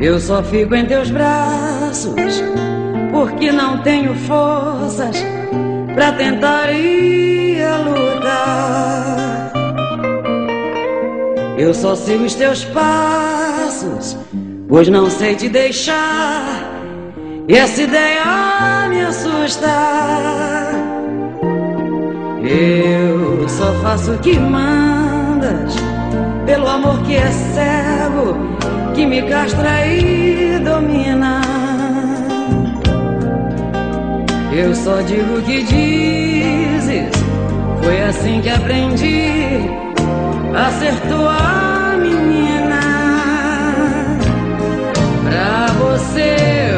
Eu só fico em teus braços porque não tenho forças pra tentar ir a lutar. Eu só sigo os teus passos, pois não sei te deixar, e essa ideia me assusta. Eu só faço o que mandas, pelo amor que é cego, que me castra e domina. Eu só digo o que dizes, foi assim que aprendi a ser tua menina. Pra você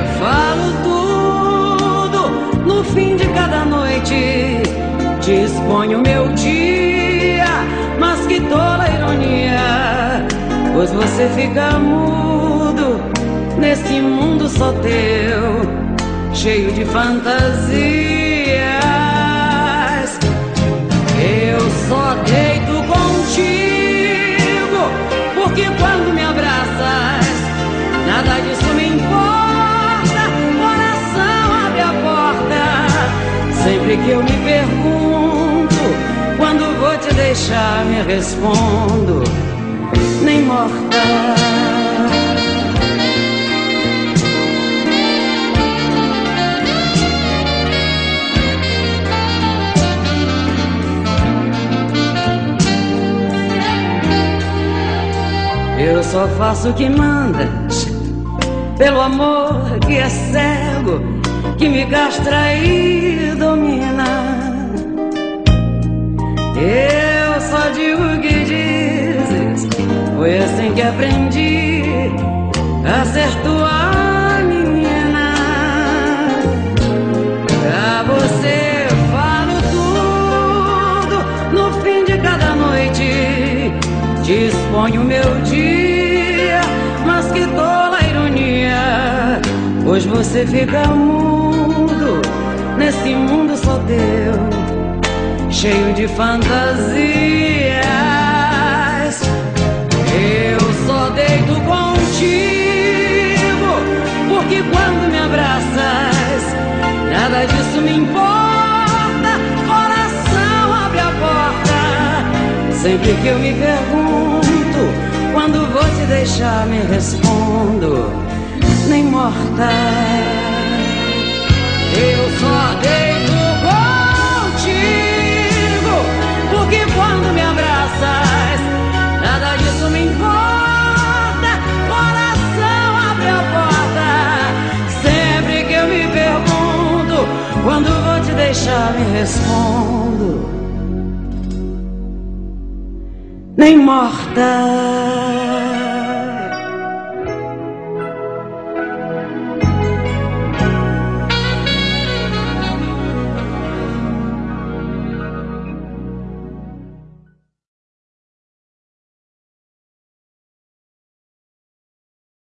falo tudo no fim de cada noite, te exponho meu dia, mas que tola ironia, pois você fica mudo nesse mundo só teu, cheio de fantasias. Eu só deito contigo porque quando me abraças nada disso me importa. Coração, abre a porta. Sempre que eu me pergunto quando vou te deixar, me respondo: nem morta. Eu só faço o que mandas, pelo amor que é cego, que me castra e domina. Eu só digo o que dizes, foi assim que aprendi a ser tua menina. Pra você falo tudo no fim de cada noite, te exponho meu dia, mas que tola ironia, pois você fica mudo nesse mundo só teu, cheio de fantasias. Eu só deito contigo porque quando me abraças nada disso me importa. Coração, abre a porta. Sempre que eu me pergunto quando vou te deixar, me respondo: nem morta. Eu só deito contigo porque quando me abraças nada disso me importa. Coração, abre a porta. Sempre que eu me pergunto quando vou te deixar, me respondo: nem morta.